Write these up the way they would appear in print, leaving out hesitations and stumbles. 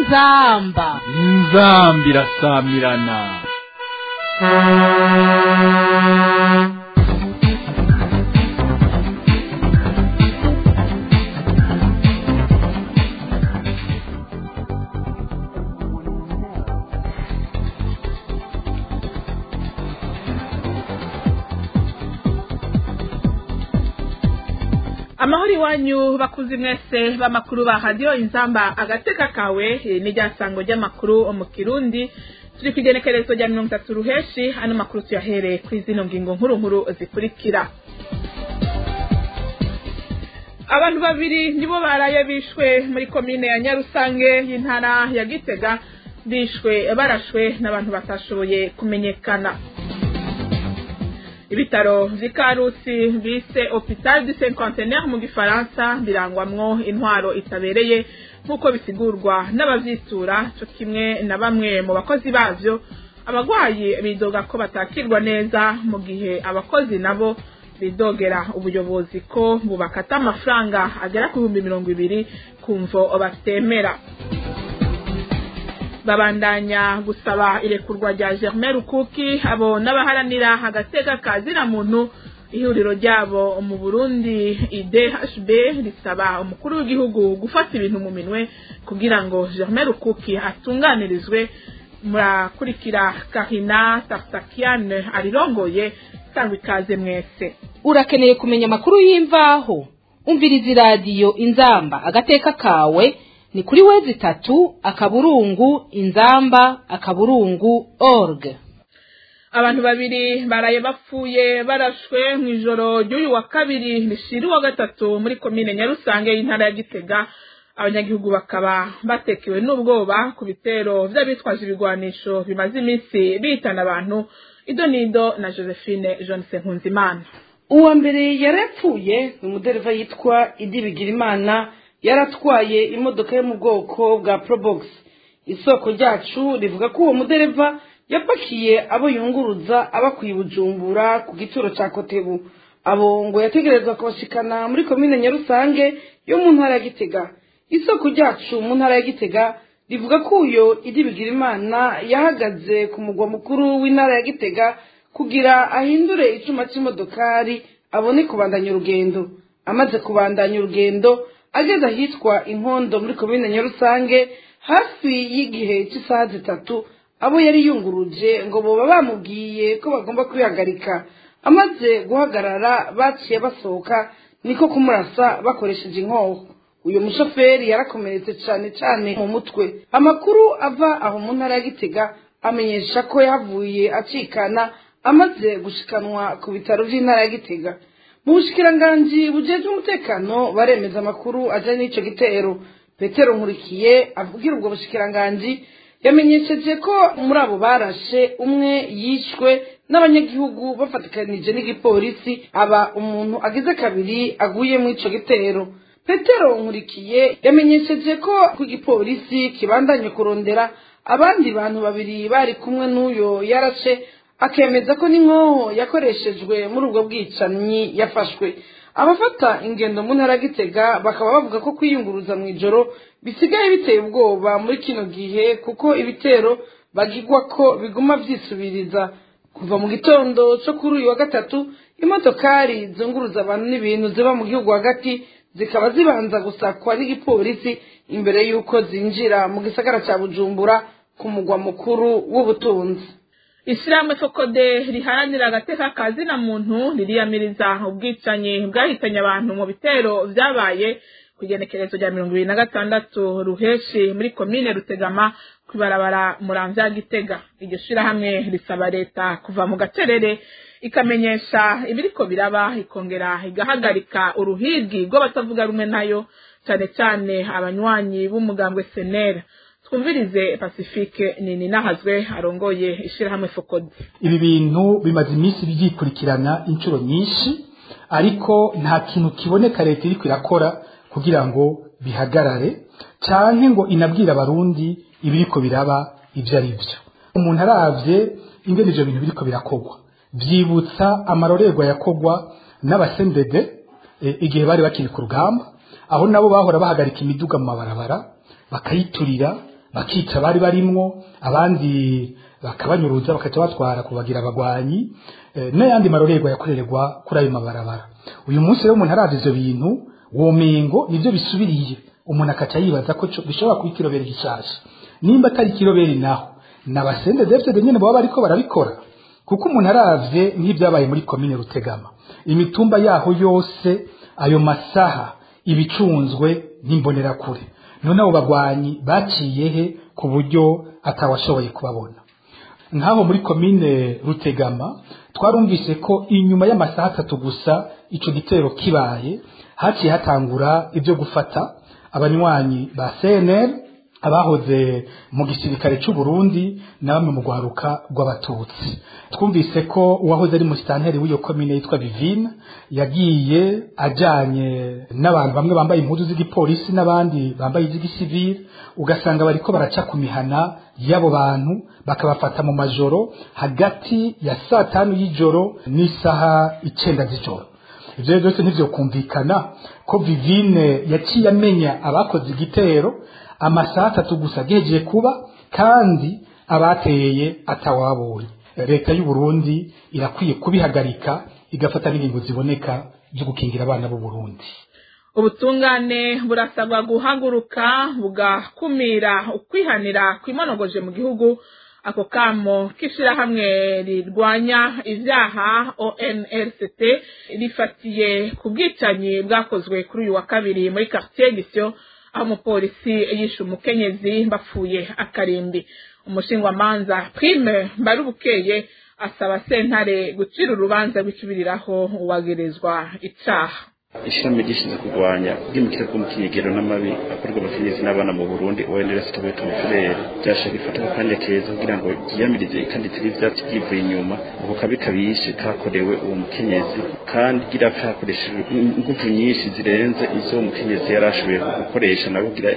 inzamba irasamirana. Amahori wanyu bakuzi mwese b'amakuru ba radio Inzamba agateka kawe ni ryasango ry'amakuru mu Kirundi turi kwigenekerezo rya 30 ruheshi ano makuru tuyahere kuri zino ngingo nkuru zikurikira. Abantu babiri nibo baraye bishwe muri komine ya Nyarusange y'intara ya Gitega, bishwe barashwe n'abantu batashoboye kumenyekana. Ibitaro vy'Ikarusi bise Hôpital du Cinquantenaire mu Gifaransa birangwamwo intwaro itabereye nkuko bisigurwa n'abavyitura cyo kimwe na bamwe mu bakozi bavyo. Abagwayi bidoga ko batakirwa neza mu gihe abakozi nabo bidogera ubuyobozi ko bubakata amafaranga agera ku 200 kumvo batemera. Babandanya gusaba irekurwa rya Germain Rukuki abo n'abaharanira agateka kazina muntu. Ihuriro ryabo mu Burundi IDHB risaba umukuru w'igihugu gufata ibintu mu minwe kugira ngo Germain Rukuki atunganirizwe. Murakurikira Karina Tartakian arirongoye sangwa ikaze mwese. Urakeneye kumenya amakuru y'imvaho? Umviriza radio Inzamba agateka kawe ni kuri wezi 3 inzamba.org. Abantu babiri baraye bapfuye barashwe mu ijoro ry'uyu wa kabiri rishira wa gatatu muri komine Nyarusange y'intara ya Gitega. Abanyagihugu bakaba batekewe n'ubwoba ku bitero vy'abitwaje ibigwanisho bimaze iminsi bitana abantu. Idonido na Josephine Johnson Nkunzimana. Uwa mbere yarapfuye ni umudereva yitwa Idi Bigirimana, yaratwaye imodoka yo mu bwoko bwa Probox. Isoko ryacu rivuga ko uwo mudereva yapakiye abo yunguruza abakuye Bujumbura ku gituro ca Kotebu. Abo ngo yategerezwa kubashikana muri komine Nyarusange yo mu ntara ya Gitega. Isoko ryacu mu ntara ya Gitega rivuga ko uyo Idi Bigirimana yahagaze ku mugwa mukuru w'intara ya Gitega kugira ahindure icuma c'imodokari abone kubandanya urugendo. Amaze kubandanya urugendo ageze ahitwa Inkondo muri komine Nyarusange hafi y'igihe cy'isaha 3 abo yari yunguruje ngo boba bamubwiye ko bagomba kwihagarika. Amaze guhagarara baciye basohoka niko kumurasa bakoresheje inkoho. Uyo mushoferi yarakomeretse cyane mu mutwe. Amakuru ava aho mu ntara ya Gitega amenyesha ko yavuye acikana amaze gushikanwa ku bitaro by'intara ya Gitega. Mu bushikiranganje bujeje umutekano baremeza amakuru aje n'ico gitero. Petero Nkurikiye avugira ubwo bushikiranganje yamenyesheje ko muri abo barashe umwe yishwe n'abanyagihugu bafatikanije n'igipolisi, aba umuntu agize kabiri aguye mu ico gitero. Petero Nkurikiye yamenyesheje ko ku gipolisi kibandanye kurondera abandi bantu babiri bari kumwe n'uyo yarashe, akemeza ko n'inkoho yakoreshejwe muri ubwo bwicanyi yafashwe. Abafata ingendo mu ntara Gitega bakaba bavuga ko kwiyunguruza mu ijoro bisigaye biteye ubwoba muri kino gihe kuko ibitero bagigwa ko biguma vyisubiriza. Kuva mu gitondo cyo kuri uyu wa gatatu imodokari zunguruza abantu n'ibintu ziba mu gihugu hagati zikaba zibanza gusakwa n'igipolisi imbere yuko zinjira mu gisagara ca Bujumbura ku mugwa mukuru w'ubutunzi. Ishyirahamwe Fokode riharanira agateka kazina muntu ririyamiriza ubwicanyi bwahitanye abantu mu bitero vyabaye ku igenekerezo rya 26 ruheshi muri komine Rutegama kwibarabara Muramvya Gitega. Iryo shyirahamwe risaba leta kuva mu gacerere ikamenyesha ibiriko biraba, ikongera igahagarika uruhigi rw'abatavuga rumwe nayo, cyane abanywanyi b'umugambwe SNL. Twumvirize Pacifique Nini Nahazwe arongoye ishirahamwe Fokode. Ibi bintu bimaze iminsi bigikurikirana inshuro nyinshi, ariko nta kintu kiboneka leta iri kwirakora kugira ngo bihagarare canke ngo inabwira abarundi ibiriko biraba ivyo ari byo. Umuntu aravye ingene ivyo bintu biriko birakogwa vyibutsa amarorerwa yakogwa n'abasendede igihe bari bakiri ku rugamba, aho nabo bahora bahagarika imiduga mu mabarabara bakayiturira bakica bari barimwo abandi bakabanyuruza bakaca batwara kubagira abagwanyi n'ayandi marorerwa yakorerwa kuri ayo mabarabara. Uyu munsi rero umuntu aravye ivyo bintu womengo nivyo bisubiriye, umuntu akaca yibaza ko bishobora kuba ikiroberi gishasha. Nimba atari ikiroberi naho n'abasende defte nyene baba bariko barabikora, kuko umuntu aravye nk'ibyabaye muri komine Rutegama, imitumba yaho yose ayo masaha ibicunzwe n'imbonera kure. None abo bagwanyi baciyehe ku buryo atawashoboye kubabona. Nkaho muri komine Rutegama twarumvise ko inyuma y'amasaha 3 gusa ico gitero kibaye haciye hatangura ibyo gufata abanywanyi ba CNL abahoze mu gisirikare cy'u Burundi na bamwe mu gwaruka rw'abatutsi. Twumvise ko uwahoze ari musitanteri w'iyo komine yitwa Vivine yagiye ajanye n'abantu bamwe bambaye impuzu z'igipolisi n'abandi bambaye iz'igisivile, ugasanga bariko baraca ku mihana y'abo bantu bakabafata mu majoro hagati ya 5 y'ijoro n'isaha 9 z'ijoro. Ivyo byose ntivyo kumvikana ko Vivine yaciye amenya abakoze igitero amasaha 3 gusa gejeje kuba kandi abateye atawabonye. Leta y'u Burundi irakwiye kubihagarika igafata n'ingingo ziboneka byo gukingira abana b'u Burundi. Ubutungane burasabwa guhaguruka bugakumira ukwihanira kwimonogoje mu gihugu. Ako kamo k'ishirahamwe rirwanya ivyaha ONRCT rifatiye ku bwicanyi bwakozwe kuri uyu wa kabiri muri quartier Gisyo, aho umupolisi yishe umukenyezi bapfuye akarimbi. Umushingwamanza Prime Mbarubukeye asaba sentare gucira urubanza rw'ikibiriraho uwagerezwa icaha. Ishami gishinzwe kurwanya ubwimukira bw'umukigero n'amabi akorwa abakenyezi n'abana mu Burundi ONRCT byashaka ifata akanya keza kugira ngo yiyamirize kandi tiri vyatsi byivuye inyuma uko kabikabishe kakorewe uwo mukenyezi, kandi gira hakoreshejwe ingufu nyinshi zirenze izo umukenyezi yarashoboye gukoresha nabo gira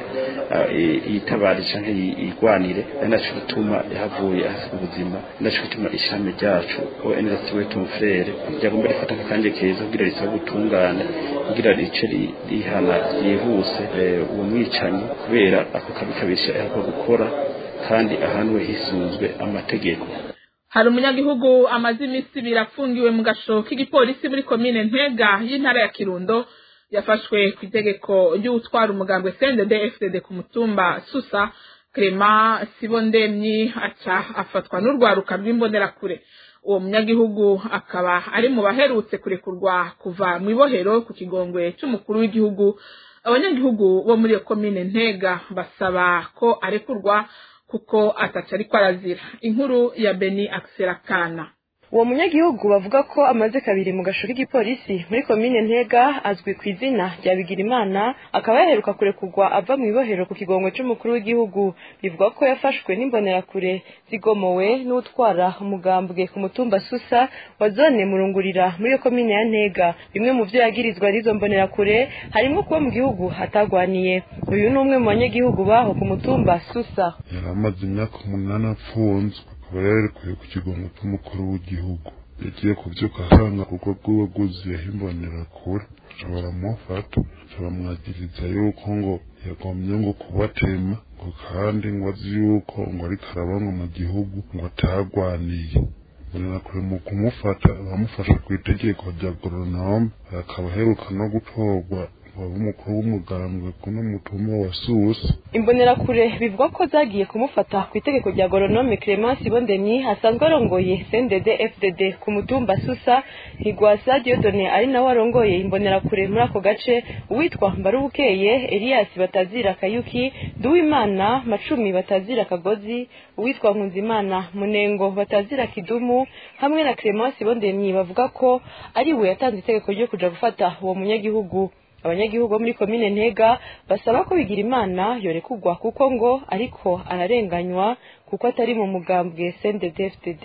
yitabari canke yigwanire, naco gituma yahavuye ahasiga ubuzima, naco gituma ishami ryacu ONRCT ryagomba rifata akanya keza kugira risaba gutungana kugira rice rihana yihuse uwo mwicanyi kubera ako kabikabisha ariko gukora kandi ahanwe hisunzwe amategeko. Hari umunyagihugu amazi imisi birafungiwe mu gasho k'igipolisi muri komine Ntega y'intara ya Kirundo yafashwe ku itegeko ry'utwara umugambwe CNDD-FDD ku mutumba Susa. Clement Sibondemyi aca afatwa n'urwaruka rw'imbonerakure. Uwo munyagihugu akaba ari mu baherutse kurekurwa kuva mu ibohero ku kigongwe cy'umukuru w'igihugu. Abanyagihugu bo muri komine Ntega basaba ko arekurwa kuko atacari kwarazira. Inkuru ya Beni Akserakana. Uwo munyagihugu bavuga ko amaze kabiri mu gasho k'igipolisi muri komine Ntega azwi ku izina rya Bigirimana, akaba yaheruka kurekurwa ava mu ibohero ku kigongwe cy'umukuru w'igihugu. Bivuga ko yafashwe n'imbonerakure zigomowe n'utwara umugambwe ku mutumba Susa wa zone Murungurira muri komine ya Ntega. Bimwe mu byo yagirizwa n'izo mbonerakure harimo kuba mu gihugu hatagwaniye. Uyu ni umwe mu banyagihugu baho ku mutumba Susa. Yaramaze imyaka 8 apfunzwe barekuye ku kigongo cy'umukuru w'igihugu, yagiye kuvyuka asanga kuko bw'ubuguzi yahimbonera kure baramufata baramwagiriza yuko ngo yagombye ngo kubatema ngo kandi ngo azi yuko ngo ari karabanga mu gihugu ngo atagwaniye. Kure mu kumufata bamufasha ku itegeko rya Goronome, akaba aheruka no gutorwa umukuru w'umugambwe kuno mutumba wa Susa. Imbonerakure bivuga ko zagiye kumufata ku itegeko rya Goronome Clement Sibondemyi asanzwe arongoye CNDD-FDD ku mutumba Susa. Higwasa Dieudonné ari nawe arongoye imbonerakure muri ako gace, uwitwa Mbarubukeye Elias Batazira Kayuki, Duwimana Macumi Batazira Kagozi, uwitwa Nkunzimana Munengo Batazira Kidumu hamwe na Clement Sibondemyi bavuga ko ari we yatanze itegeko ryo kuja gufata uwo munyagihugu. Abanyagihugu muri komine Ntega basaba ko Bigirimana yorekugwa kuko ngo ariko ararenganywa kuko atari mu mugambwe CNDD-FDD.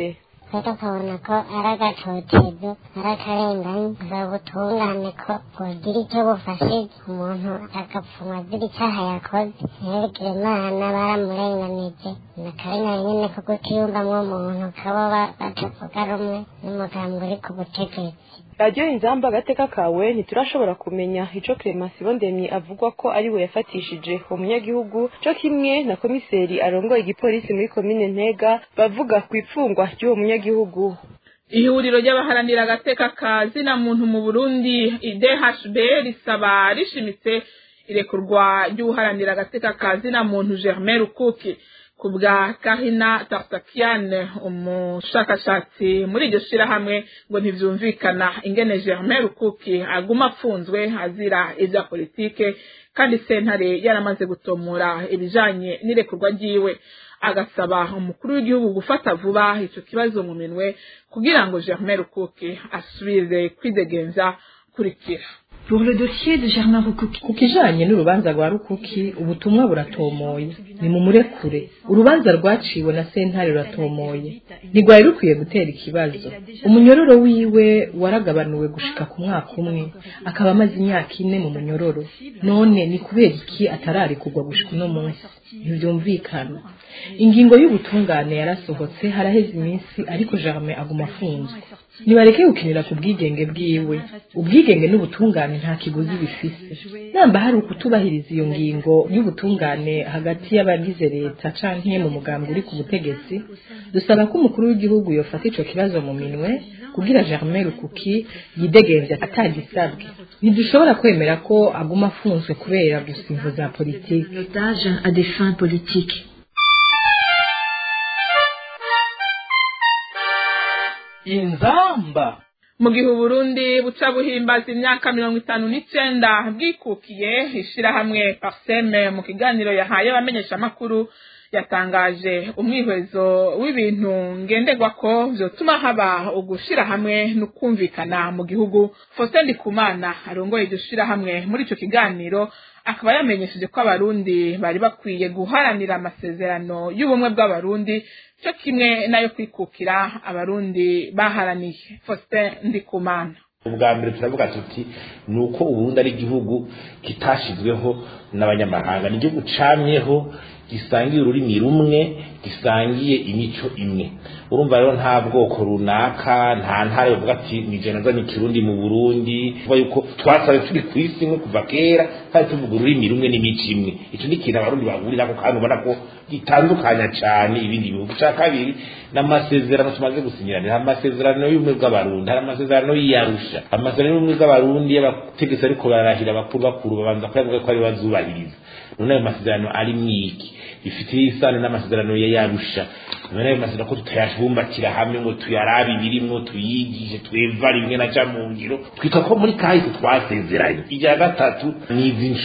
rero ukabona ko ari agatotezo ari akarengane gusaba ubutungane ko bwogira icyo bufashije umuntu agapfumwa agira icyaha yakoze ntibigire imana baramurenganije ni akarengane nyine ko kutiyumvamwo umuntu kabo batavuga rumwe n'umugambi uri ku butegetsi. radiyo inzamba agateka kawe ntiturashobora kumenya ico Clement Sibondemye avugwa ko ari we yafatishije umunyagihugu co kimwe na komiseri arongoye igipolisi muri komine Ntega bavuga ku ipfungwa ry'uwo munyagihugu. Ihuriro ry'abaharanira agateka kazina muntu mu Burundi IDHB risaba rishimitse irekurwa ry'uharanira agateka kazina muntu Germain Rukuki kubwa Kahina Tartakian umushakashatsi muri iryo shirahamwe ngo ntivyumvikana ingene Germain Rukuki aguma apfunzwe azira ivya politike kandi sentare yaramaze gutomora ibijanye n'irekurwa ryiwe agasaba umukuru w'igihugu gufata vuba ico kibazo mu minwe kugira ngo Germain Rukuki asubire kwidegenza kurikira. Pour le dossier de Germain Rukuki. Kukijanye n'urubanza rwa Rukuki ubutumwa buratomoye ni mu murekure urubanza rwaciwe na sentare ruratomoye ntigwari rukwiye gutera ikibazo umunyororo wiwe waragabanuwe gushika ku mwaka umwe akaba amaze imyaka 4 mu munyororo none ni kubera iki atarari kugwa gushika no munsi ntivyumvikana ingingo y'ubutungane yarasohotse haraheze iminsi ariko Germain aguma afunzwe nibareke gukinira ku bwigenge bwiwe ubwigenge n'ubutungane nta kiguzi bifise namba hari ukutubahiriza iyo ngingo y'ubutungane hagati y'abagize leta canke mu mugambi uri ku butegetsi dusaba ko umukuru w'igihugu yofata ico kibazo mu minwe kugira Germain Rukuki yidegenze atagisabwe ntidushobora kwemera ko aguma afunzwe kubera gusimbuza za politike l'otage à des fins politiques. Inzamba mu gihe Burundi buca buhimbaza imyaka 59 bwikukiye ishirahamwe Parseme mu kiganiro yahaye abamenyesha makuru yatangaje umwihwezo w'ibintu ngenderwa ko vyotuma haba ugushira hamwe n'ukumvikana mu gihugu. Faustin Ndikumana arongoye iryo shira hamwe muri ico kiganiro akaba yamenyesheje ko abarundi bari bakwiye guharanira amasezerano y'ubumwe bw'abarundi cyo kimwe nayo kwikukira abarundi baharaniye. Faustin Ndikumana: ubwa mbere turavuga tuti nuko Uburundi ari igihugu kitashizweho n'abanyamahanga, ni igihugu camyeho gisangiye ururimi rumwe, gisangiye imico imwe. Urumva rero nta bwoko runaka, nta ntara yovuga ati ni je nazanye Kirundi mu Burundi, kuba yuko twasabe turi kwisi imwe kuva kera kandi tuvuga ururimi rumwe n'imico imwe. Ico ni kintu abarundi bahurira ko kandi ubona ko gitandukanya cyane ibindi bihugu. Cya kabiri n'amasezerano tumaze gusinyirana, amasezerano y'ubumwe bw'abarundi, hari amasezerano y'Arusha, amasezerano y'ubumwe bw'abarundi y'abategetse ariko bararahira bakuru babanza kuyavuga ko ari bazubahiriza. None ayo masezerano ari mwiki bifitiye isano n'amasezerano y'Arusha. None ayo masezerano ko tutayashumbatira hamwe ngo tuyarabe ibirimwo tuyigishe tweva rimwe na camungiro twita ko muri kahise twasezeranye. Ijya gatatu ni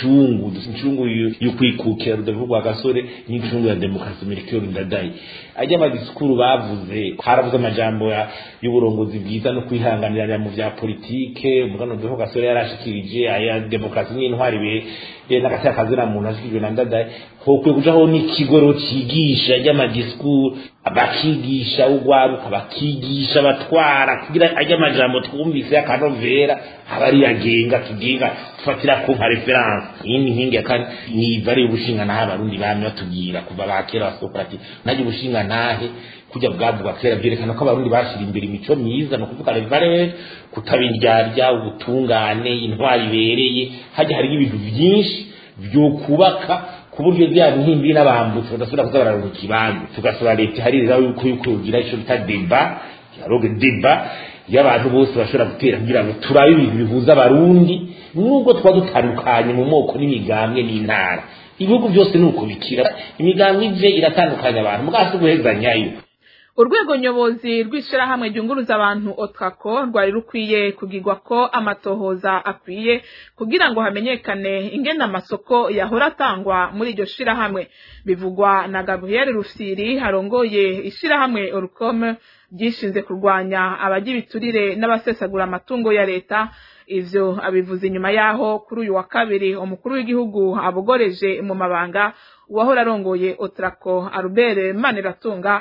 incungu y'ukwikukira rudavugwa gasore n'icungu ya demokarasi Melchior Ndadaye. Ajya amadisikuru bavuze, haravuze amajambo y'uburongozi bwiza no kwihanganira mu vya politike. Umugano rudavugwa gasore yarashikirije aya demokarasi n'intwari be n'agataka kazira muntu ashikijwe na Ndadaye. Hokwe kujaho n'ikigoro cigisha y'amadisikuru, abakigisha ugwaruka, bakigisha batwara kugira ajya amajambo twumvise y'akanovera abari yagenga tugenga tufatira ku nka reference. Iyi ni nkingi kandi ni bari ubushinga naho abarundi bamwe batubwira kuva bakera Socrates naje ubushinga nahe kujya bwavuga kera byerekana ko abarundi bashira imbere imico myiza no kuvuga reverence, kutabindyarya, ubutungane, intwari bereye. Haje hari ibintu byinshi byo kubaka ku buryo bya ntimbi n'abambutse badasubira kuzabarana ikibanza. Tugasura leta hari rero yuko yukugira ico bita débat y'abantu bose bashobora gutera kugira ngo turabe ibintu bihuza abarundi nubwo twa dutandukanye mu moko n'imigambwe n'intara. Ibihugu byose nuko bikira imigambwe ije iratandukanya abantu mugase guhezanyayo. Urwego nyobozi rw'ishirahamwe ryunguruza abantu Otrako rwari rukwiye kugirwa ko amatohoza akwiye kugira ngo hamenyekane ingene amasoko yahora atangwa muri iryo shirahamwe. Bivugwa na Gabriel Rufsiri harongoye ishirahamwe Orcom gishinze kurwanya abagibiturire n'abasesagura amatungo ya leta. Ivyo abivuze inyuma yaho kuri uyu wa kabiri umukuru w'igihugu abogoreje mu mabanga uwahora arongoye Otrako Albert Maniratunga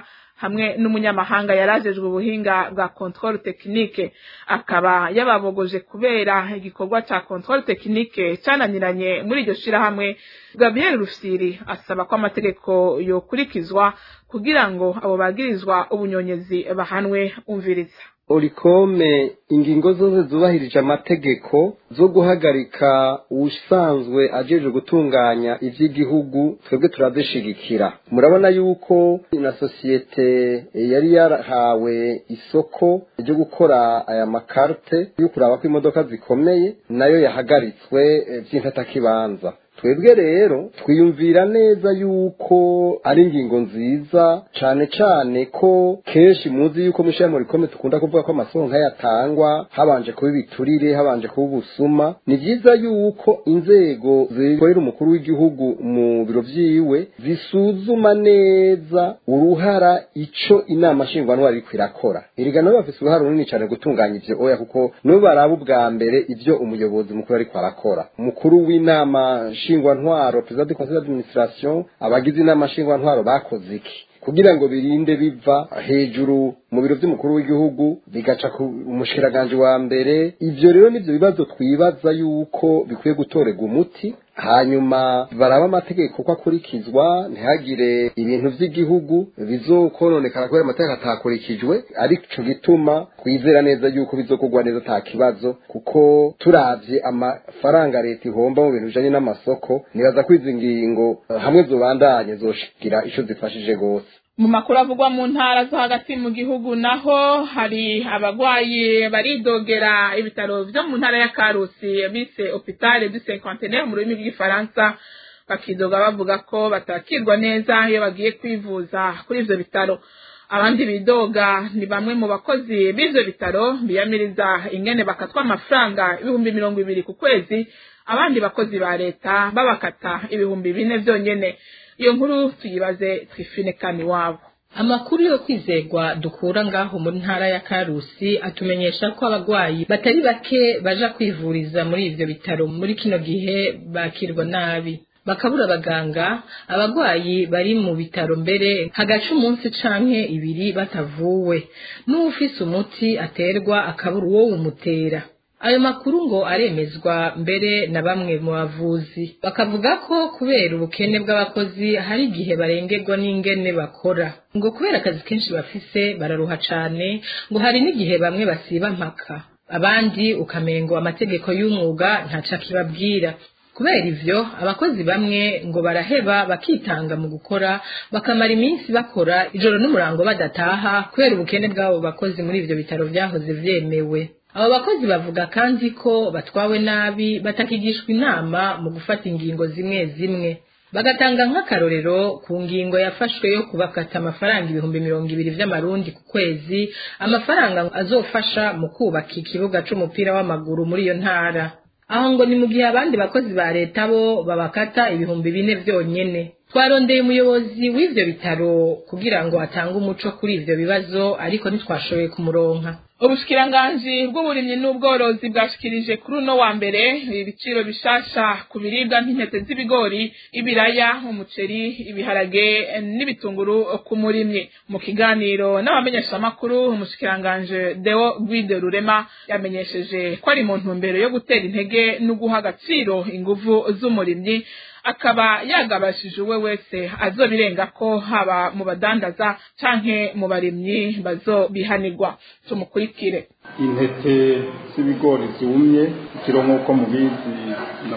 hamwe n'umunyamahanga yarajejwe ubuhinga bwa controle technique akaba yababogoje kubera igikorwa ca controle technique cananiranye muri iryo shirahamwe. Gabriel Rufyiri asaba ko amategeko yokurikizwa kugira ngo abo bagirizwa ubunyonyezi bahanwe. Umviriza. Orikome ingingo zose zubahirije amategeko zo guhagarika usanzwe ajeje gutunganya ivy'igihugu twebwe turazishigikira. Murabona yuko na societe yari yarahawe isoko ryo gukora aya makarte yo kuraba ko imodoka zikomeye nayo yahagaritswe vy'intatakibanza. Twebwe rero twiyumvira neza yuko ari ingingo nziza cane cane ko kenshi muzi yuko mushaye muri kome tukunda kuvuga ko amasonga yatangwa habanje kuba ibiturire habanje kuba ubusuma. Ni vyiza yuko inzego zikorera umukuru w'igihugu mu biro vyiwe zisuzuma neza uruhara ico inama nshingwantwaro iriko irakora. Erega nabo bafise uruhara runini cane gutunganya ivyo oya kuko no baraba ubwa mbere ivyo umuyobozi mukuru ariko arakora. Umukuru w'inama nshingwantwaro president du conseil d'administration abagize inama nshingwantwaro bakoze iki kugira ngo birinde biva hejuru mu biro by'umukuru w'igihugu bigaca ku mushikiranganje wa mbere. Ivyo rero nivyo bibazo twibaza yuko bikwiye gutorega umuti, hanyuma baraba amategeko ko akurikizwa ntihagire ibintu vy'igihugu bizokononekana kubera amategeko atakurikijwe. Arico gituma twizera neza yuko bizokugwa neza ata kibazo, kuko turavye amafaranga leta ihomba mu bintu bijanye n'amasoko nibaza ko izi ngingo hamwe zobandanye zoshikira ico zifashije gose. Mu makuru avugwa mu ntara zo hagati mu gihugu naho hari abagwayi baridogera ibitaro vyo mu ntara ya Karusi bise Hôpital du Cinquantenaire mu rurimi rw'igifaransa, bakidoga bavuga ko batakirwa neza iyo bagiye kwivuza kuri ivyo bitaro. Abandi bidoga ni bamwe mu bakozi b'ivyo bitaro biyamiriza ingene bakatwa amafaranga 200,000 ku kwezi, abandi bakozi ba leta babakata 4,000 vyonyene. Iyo nkuru tuyibaze Trifine Kaniwabo. Amakuru yo kwizegwa dukura ngaho mu ntara ya Karusi atumenyesha ko abagwayi batari bake baja kwivuriza muri ivyo bitaro muri kino gihe bakirwa nabi, bakabura abaganga. Abagwayi bari mu bitaro mbere hagaca umunsi canke ibiri batavuwe, n'ufise umuti aterwa akabura uwo umutera. Ayo makuru ngo aremezwa mbere na bamwe mu bavuzi, bakavuga ko kubera ubukene bw'abakozi hari igihe barengerwa n'ingene bakora, ngo kubera akazi kenshi bafise bararuha cane, ngo hari n'igihe bamwe basiba mpaka, abandi ukamengo amategeko y'umwuga ntaca kibabwira. Kubera ivyo abakozi bamwe ngo baraheba bakitanga mu gukora, bakamara iminsi bakora ijoro n'umurango badataha kubera ubukene bw'abo bakozi muri ivyo bitaro vyahoze vyemewe. Abo bakozi bavuga kandi ko batwawe nabi, batakigishwa inama mu gufata ingingo zimwe zimwe. Bagatanga nk'akarorero ku ngingo yafashwe yo kubakata amafaranga 200,000 vy'amarundi ku kwezi, amafaranga azofasha mu kubaka ikibuga c'umupira w'amaguru muri iyo ntara. Aho ngo ni mu gihe abandi bakozi ba leta bo babakata 4,000 vyonyene. Twarondeye umuyobozi w'ivyo bitaro kugira ngo atange umuco kuri ivyo bibazo, ariko ntitwashoboye kumuronka. Ubushikiranganji bw'uburimyi n'ubworozi bwashikirije kuri uno wa mbere ibiciro bishasha ku biribwa nk'intete z'ibigori, ibiraya, umuceri, ibiharage n'ibitunguru ku murimyi. Mu kiganiro n'abamenyesha makuru, umushikiranganje Deo Guide Rurema yamenyesheje ko ari mu ntumbero yo gutera intege no guha agaciro inguvu z'umurimyi, akaba yagabashije uwe wese azobirenga ko haba mu badandaza canke mu barimyi bazobihanirwa. Tumukurikire. Intete z'ibigori zumye ikiro nk'uko mubizi na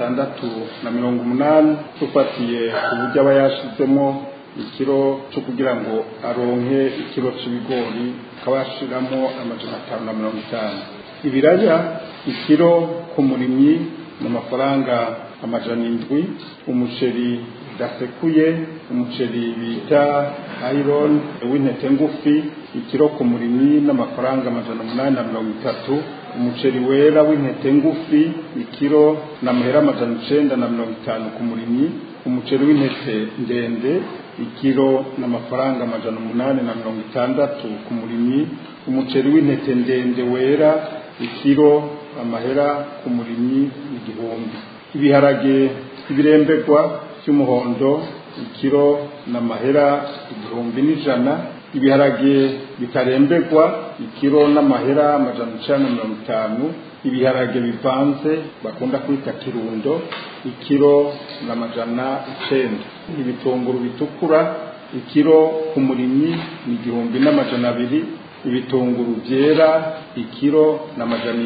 680 tufatiye uburyo aba yashizemo ikiro cyo kugira ngo aronke ikiro c'ibigori akabashiramo 550. Ibiraya ikiro ku murimyi mu mafaranga 700, umuceri dasekuye, umuceri bita iron w'intete ngufi ikiro ku murimyi n'amafaranga 830, umuceri wera w'intete ngufi ikiro na mahera 950 ku murimyi, umuceri w'intete ndende ikiro n'amafaranga 860 ku murimyi, umuceri w'intete ndende wera ikiro amahera ku murimyi 1,000. Ibiharage ibirembegwa cy'umuhondo ikiro na mahera 1,100, ibiharage bitarembegwa ikiro n'amahera amajana 950, ibiharage bivanze bakunda kwita kirundo ikiro n'amajana 900, ibitunguru bitukura ikiro ku murimyi ni 1200, ibitunguru byera ikiro n'amajana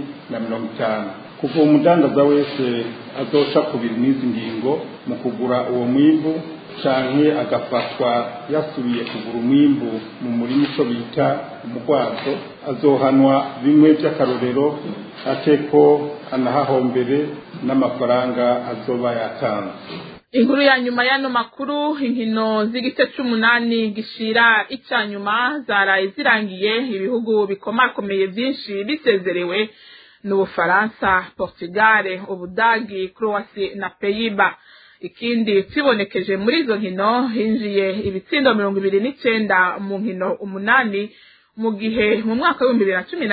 750. kuva umudandaza wese azoca kubiri n'izi ngingo mu kugura uwo mwimbu canke agafatwa yasubiye kugura umwimbu mu murima ico bita umugwazo, azohanwa bimwe by'akarorero ateko anahahombere n'amafaranga azoba yatanze. Inkuru ya nyuma y'ano makuru, inkino z'igice c'umunani gishira icanyuma zaraye zirangiye, ibihugu bikomakomeye byinshi bisezerewe n'Ubufaransa, Portugal, Ubudagi, Croatia na Pays-Bas. Ikindi kibonekeje muri izo nkino hinjiye ibitsindo 29 mu nkino 8, mu gihe mu mwaka wa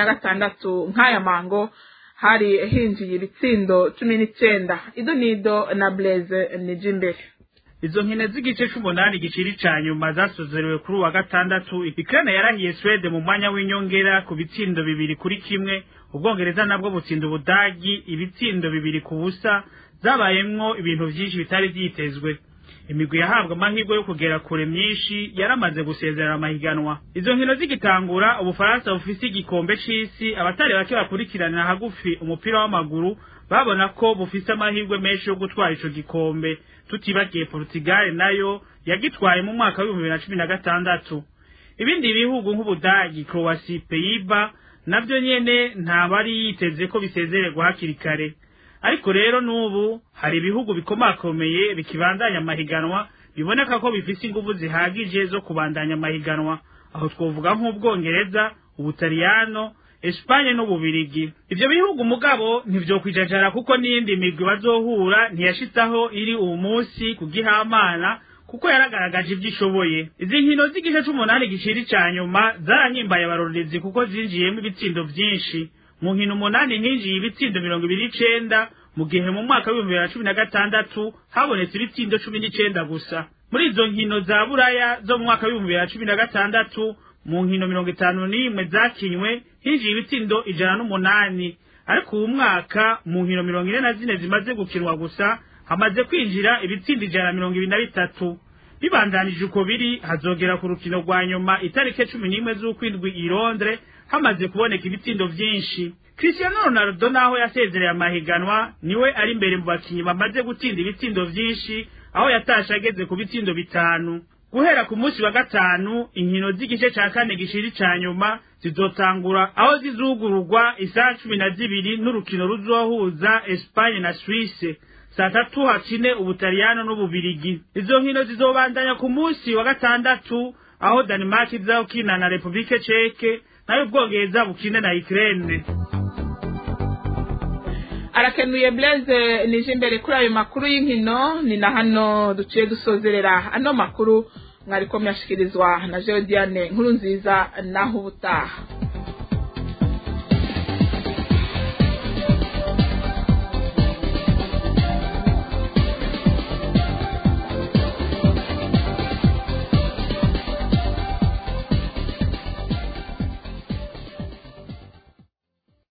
2016 nk'aya mango hari hinjiye ibitsindo 19. Idonido na Blaise Nijimbere. Izo nkino z'igice c'umunani giciri canyuma zasozerewe kuri wa gatandatu. Ukraine yarahiye Sweden mu mwanya w'inyongera ku bitsindo 2-1. Ubwongereza nabwo butsinda Ubudagi ibitsindo 2-0. Zabayemwo ibintu vyinshi bitari vyitezwe. Imigwi yahabwa amahirwe yo kugera kure myinshi yaramaze gusezerera amahiganwa. Izo nkino zigitangura, Ubufaransa bufise igikombe c'isi, abatari bake bakurikirana hagufi umupira w'amaguru babona ko bufise amahirwe menshi yo gutwara ico gikombe, tutibagiye Portugal nayo yagitwaye mu mwaka wa 2016. Ibindi bihugu nk'Ubudagi, Croatia, Pays-Bas navyo nyene nta bari yiteze ko bisezererwa hakiri kare. Ariko rero nubu hari ibihugu bikomakomeye bikibandanya amahiganwa, biboneka ko bifise ingufu zihagije zo kubandanya amahiganwa, aho twovuga nk'Ubwongereza, Ubutaliyano, Espagne n'Ububirigi. Ivyo bihugu mugabo ntivyo kwijajara kuko n'indi migwi bazohura ntiyashitsaho iri uwo munsi kugihamana, kuko yaragaragaje ivyishoboye. Izi nkino z'igice c'umunani giciri canyuma zaranyimbaye abarorerezi kuko zinjiyemo ibitsindo vyinshi. Mu nkino 8 hinjiye ibitsindo 29, mu gihe mu mwaka wa 2016 habonetse ibitsindo 19 gusa. Muri izo nkino za Buraya zo mu mwaka wa 2016 mu nkino 51 zakinywe hinjiye ibitsindo 108, ariko uwo mwaka mu nkino 44 zimaze gukinwa gusa hamaze kwinjira ibitsindo 123. Bibandanije uko biri, hazogera ku rukino rwa nyuma itarike 11 z'ukwindwi i Londres hamaze kuboneka ibitsindo vyinshi. Cristiano Ronaldo naho yasezereye amahiganwa niwe ari imbere mu bakinyi bamaze gutsinda ibitsindo vyinshi, aho yatasha ageze ku bitsindo 5. Guhera ku munsi wa gatanu, inkino z'igice ca kane gishiri canyuma zizotangura, aho zizugururwa isaha 12 n'urukino ruzohuza Espagne na Suisse. Saa 3 hakine Ubutaliyano n'Ububirigi. Izo nkino zizobandanya ku munsi wa gatandatu, aho Denmark izakina na Republique Czech, nayo Ubwongereza bukine na Ukraine. Arakenuye Blaise Nijimbere kuri ayo makuru y'inkino. Ni na hano duciye dusozerera ano makuru, mwariko myashikirizwa na Jodiane Nkurunziza naho ubutaha.